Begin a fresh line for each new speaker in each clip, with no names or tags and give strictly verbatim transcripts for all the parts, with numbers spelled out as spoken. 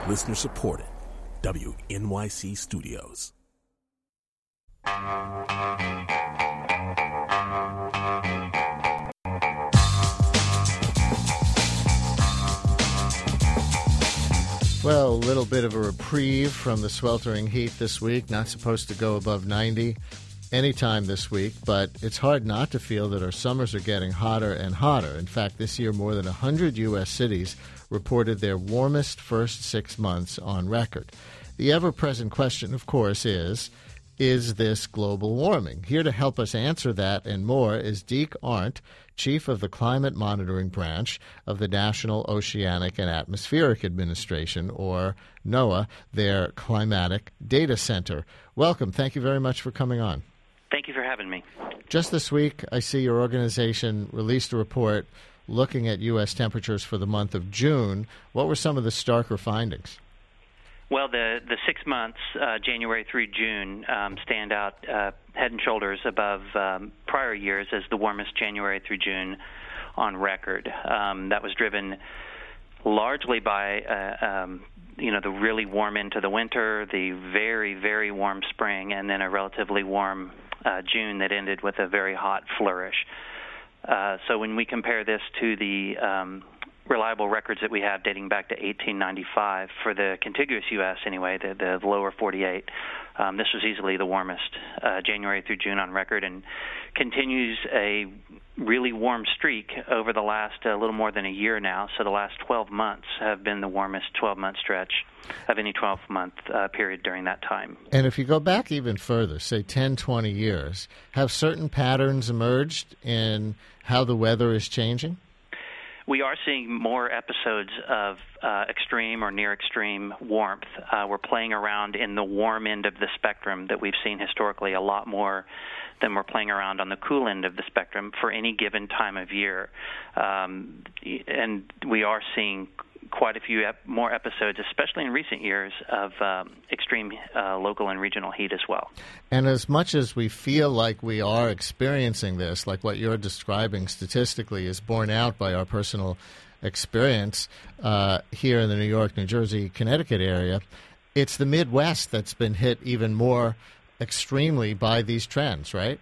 Listener supported. W N Y C Studios.
Well, a little bit of a reprieve from the sweltering heat this week. Not supposed to go above ninety anytime this week, but it's hard not to feel that our summers are getting hotter and hotter. In fact, this year more than one hundred U S cities reported their warmest first six months on record. The ever-present question, of course, is, is this global warming? Here to help us answer that and more is Deke Arndt, Chief of the Climate Monitoring Branch of the National Oceanic and Atmospheric Administration, or NOAA, their Climatic Data Center. Welcome. Thank you very much for coming on.
Thank you for having me.
Just this week, I see your organization released a report looking at U S temperatures for the month of June. What were some of the starker findings?
Well, the, the six months, uh, January through June, um, stand out uh, head and shoulders above um, prior years as the warmest January through June on record. Um, that was driven largely by, uh, um, you know, the really warm into the winter, the very, very warm spring, and then a relatively warm uh, June that ended with a very hot flourish. Uh, so when we compare this to the um, reliable records that we have dating back to eighteen ninety-five for the contiguous U S anyway, the, the lower forty-eight, um, this was easily the warmest uh, January through June on record, and continues a really warm streak over the last a uh, little more than a year now. So the last twelve months have been the warmest twelve-month stretch of any twelve-month uh, period during that time.
And if you go back even further, say ten, twenty years, have certain patterns emerged in how the weather is changing?
We are seeing more episodes of uh, extreme or near extreme warmth. Uh, we're playing around in the warm end of the spectrum that we've seen historically a lot more than we're playing around on the cool end of the spectrum for any given time of year. Um, and we are seeing quite a few ep- more episodes, especially in recent years, of um, extreme uh, local and regional heat as well.
And as much as we feel like we are experiencing this, like what you're describing statistically is borne out by our personal experience uh, here in the New York, New Jersey, Connecticut area, it's the Midwest that's been hit even more extremely by these trends, right?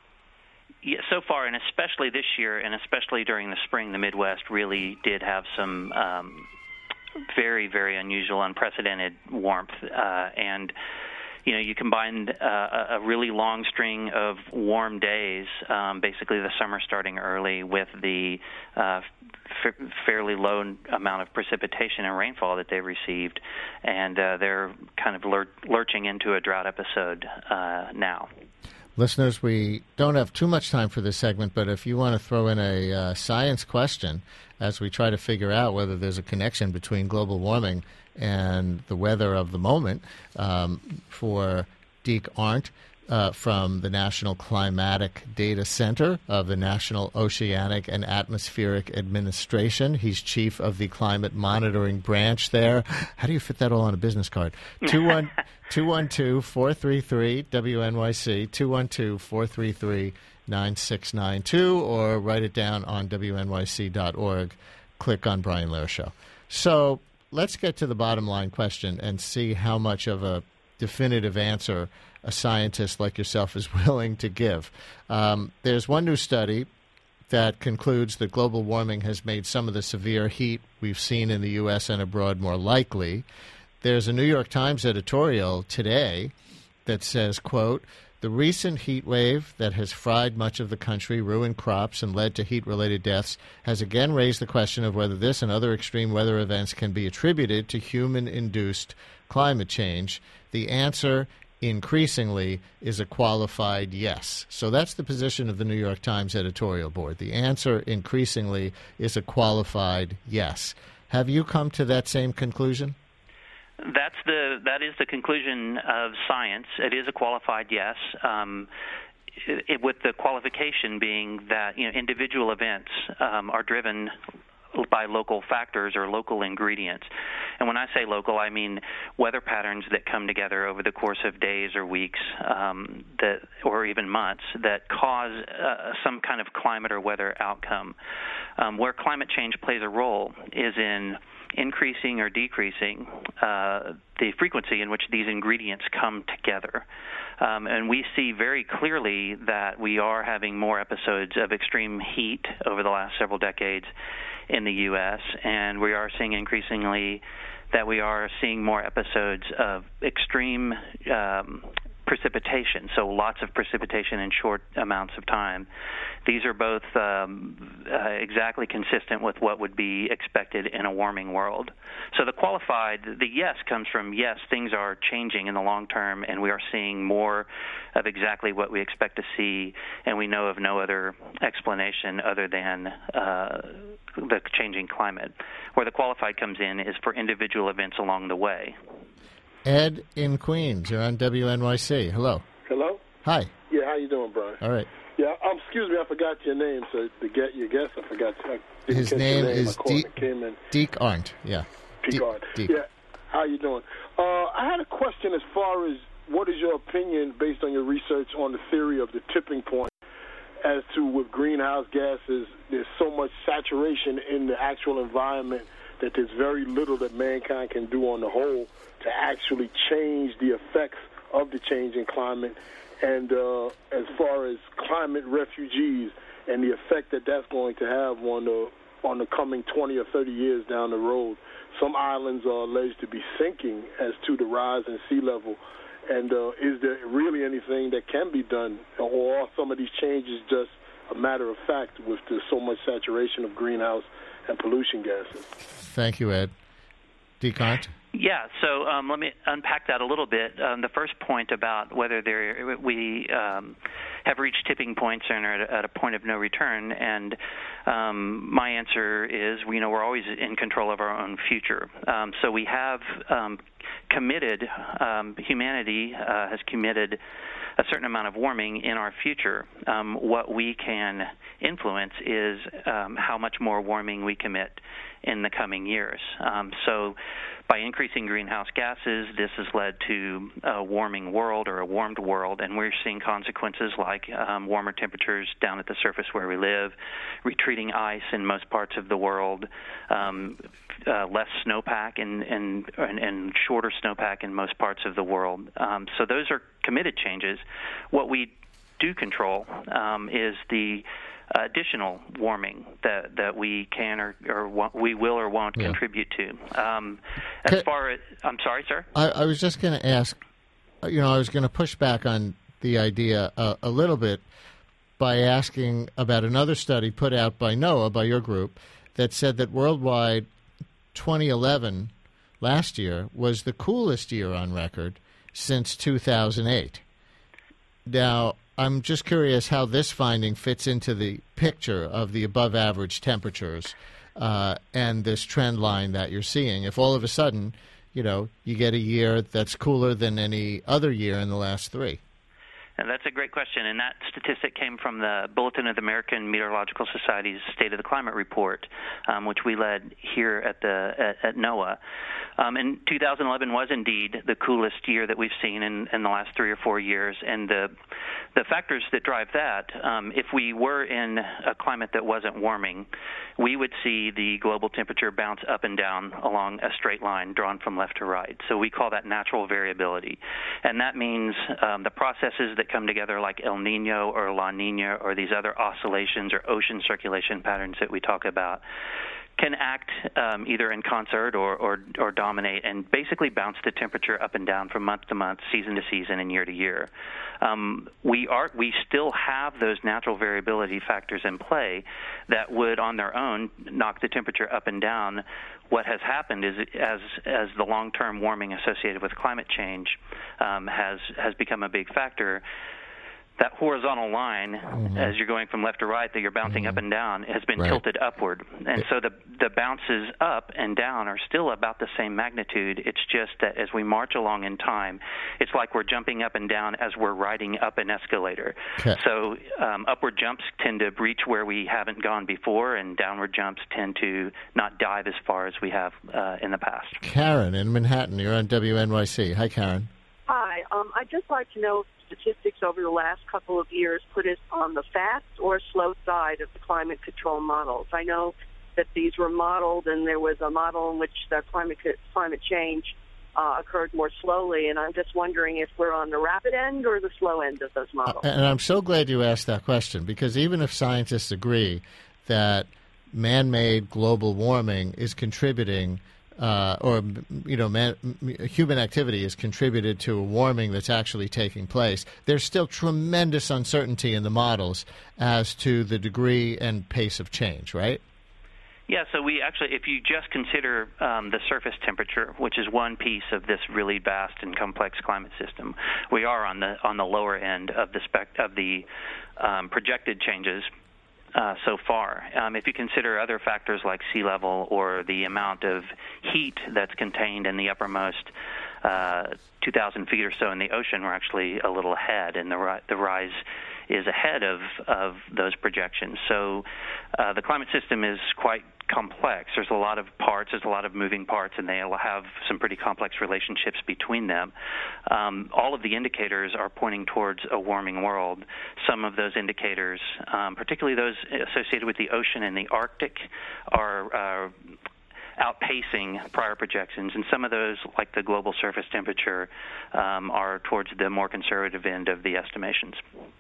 Yeah, so far, and especially this year, and especially during the spring, the Midwest really did have some um, very, very unusual, unprecedented warmth. Uh, and, you know, you combined uh, a really long string of warm days, um, basically the summer starting early, with the uh, f- fairly low amount of precipitation and rainfall that they've received. And uh, they're kind of lur- lurching into a drought episode uh, now.
Listeners, we don't have too much time for this segment, but if you want to throw in a uh, science question as we try to figure out whether there's a connection between global warming and the weather of the moment, um, for Deke Arndt uh, from the National Climatic Data Center of the National Oceanic and Atmospheric Administration. He's chief of the Climate Monitoring Branch there. How do you fit that all on a business card? two one two, four three three, W N Y C, two one two, four three three, nine six nine two, or write it down on W N Y C dot org. Click on Brian Lehrer Show. So let's get to the bottom line question and see how much of a definitive answer a scientist like yourself is willing to give. Um, there's one new study that concludes that global warming has made some of the severe heat we've seen in the U S and abroad more likely. There's a New York Times editorial today that says, quote, "The recent heat wave that has fried much of the country, ruined crops, and led to heat-related deaths has again raised the question of whether this and other extreme weather events can be attributed to human-induced climate change. The answer, increasingly, is a qualified yes." So that's the position of the New York Times editorial board. The answer, increasingly, is a qualified yes. Have you come to that same conclusion?
That's the that is the conclusion of science. It is a qualified yes, um, it, it, with the qualification being that, you know, individual events um, are driven by local factors or local ingredients. And when I say local, I mean weather patterns that come together over the course of days or weeks um, that, or even months that cause uh, some kind of climate or weather outcome. Um, where climate change plays a role is in increasing or decreasing uh, the frequency in which these ingredients come together. Um, and we see very clearly that we are having more episodes of extreme heat over the last several decades in the U S, and we are seeing increasingly that we are seeing more episodes of extreme um, precipitation, so lots of precipitation in short amounts of time. These are both um, uh, exactly consistent with what would be expected in a warming world. So the qualified, the yes comes from yes, things are changing in the long term, and we are seeing more of exactly what we expect to see, and we know of no other explanation other than uh, the changing climate. Where the qualified comes in is for individual events along the way.
Ed in Queens, you're on W N Y C. Hello.
Hello?
Hi.
Yeah, how you doing, Brian?
All right.
Yeah, um, excuse me, I forgot your name, so to get your guess, I forgot. I didn't
His
catch
name
your name.
is
I called and came in.
Deke Arndt, yeah.
Deke Arndt.
Deke.
Yeah, how you doing? Uh, I had a question as far as what is your opinion, based on your research, on the theory of the tipping point, as to with greenhouse gases, there's so much saturation in the actual environment that there's very little that mankind can do on the whole to actually change the effects of the change in climate, and uh, as far as climate refugees and the effect that that's going to have on the on the coming twenty or thirty years down the road. Some islands are alleged to be sinking as to the rise in sea level, and uh, is there really anything that can be done, or are some of these changes just a matter of fact with the, so much saturation of greenhouse and pollution gases?
Thank you, Ed. Deke Arndt?
Yeah, so um, let me unpack that a little bit. Um, the first point about whether there, we um, have reached tipping points and are at a, at a point of no return, and um, my answer is, you know, we're always in control of our own future. Um, so we have um, committed, um, humanity uh, has committed a certain amount of warming in our future. Um, what we can influence is um, how much more warming we commit in the coming years. Um, so by increasing greenhouse gases, this has led to a warming world or a warmed world, and we're seeing consequences like um, warmer temperatures down at the surface where we live, retreating ice in most parts of the world, um, uh, less snowpack and, and, and, and shorter snowpack in most parts of the world. Um, so those are committed changes. What we do control um, is the additional warming that, that we can or, or we will or won't yeah. contribute to. Um, as
Can,
far as, I'm sorry, sir?
I, I was just going to ask, you know, I was going to push back on the idea a, a little bit by asking about another study put out by NOAA, by your group, that said that worldwide twenty eleven, last year, was the coolest year on record since two thousand eight. Now, I'm just curious how this finding fits into the picture of the above-average temperatures uh, and this trend line that you're seeing. If all of a sudden, you know, you get a year that's cooler than any other year in the last three.
And that's a great question, and that statistic came from the Bulletin of the American Meteorological Society's State of the Climate Report, um, which we led here at the at, at NOAA. Um, and two thousand eleven was indeed the coolest year that we've seen in, in the last three or four years. And the the factors that drive that, um, if we were in a climate that wasn't warming, we would see the global temperature bounce up and down along a straight line drawn from left to right. So we call that natural variability. And that means um, the processes that come together like El Nino or La Nina or these other oscillations or ocean circulation patterns that we talk about can act um, either in concert or, or, or dominate and basically bounce the temperature up and down from month to month, season to season, and year to year. Um, we are we still have those natural variability factors in play that would, on their own, knock the temperature up and down. What has happened is, as as the long-term warming associated with climate change um, has has become a big factor, that horizontal line,
mm-hmm.
as you're going from left to right, that you're bouncing
mm-hmm.
up and down, has been
right.
tilted upward. And
it,
so the the bounces up and down are still about the same magnitude. It's just that as we march along in time, it's like we're jumping up and down as we're riding up an escalator.
Okay.
So um, upward jumps tend to reach where we haven't gone before, and downward jumps tend to not dive as far as we have uh, in the past.
Karen in Manhattan, you're on W N Y C. Hi, Karen.
Hi. Um, I'd just like to know if statistics over the last couple of years put us on the fast or slow side of the climate control models. I know that these were modeled, and there was a model in which the climate climate change uh, occurred more slowly, and I'm just wondering if we're on the rapid end or the slow end of those models.
And I'm so glad you asked that question, because even if scientists agree that man-made global warming is contributing Uh, or, you know, man, human activity has contributed to a warming that's actually taking place, there's still tremendous uncertainty in the models as to the degree and pace of change, right?
Yeah, so we actually, if you just consider um, the surface temperature, which is one piece of this really vast and complex climate system, we are on the on the lower end of the spec of the um, projected changes Uh, so far. Um, if you consider other factors like sea level or the amount of heat that's contained in the uppermost uh, two thousand feet or so in the ocean, we're actually a little ahead, and the, ri- the rise is ahead of, of those projections. So uh, the climate system is quite complex. There's a lot of parts, there's a lot of moving parts, and they will have some pretty complex relationships between them. Um, all of the indicators are pointing towards a warming world. Some of those indicators, um, particularly those associated with the ocean and the Arctic, are uh, outpacing prior projections, and some of those, like the global surface temperature, um, are towards the more conservative end of the estimations.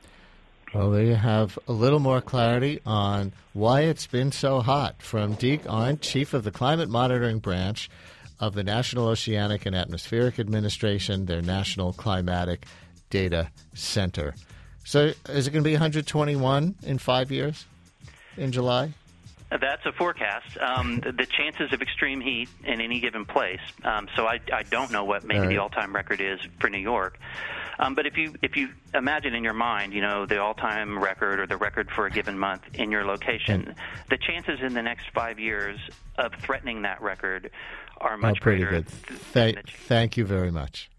Well, there you have a little more clarity on why it's been so hot from Deke Arndt, Chief of the Climate Monitoring Branch of the National Oceanic and Atmospheric Administration, their National Climatic Data Center. So is it going to be one hundred twenty-one in five years in July?
That's a forecast. Um, the, the chances of extreme heat in any given place. Um, so I, I don't know what maybe
all right.
the all-time record is for New York. Um, but if you if you imagine in your mind, you know, the all-time record or the record for a given month in your location, the chances in the next five years of threatening that record are much
oh, pretty
greater.
good. Th- thank you very much.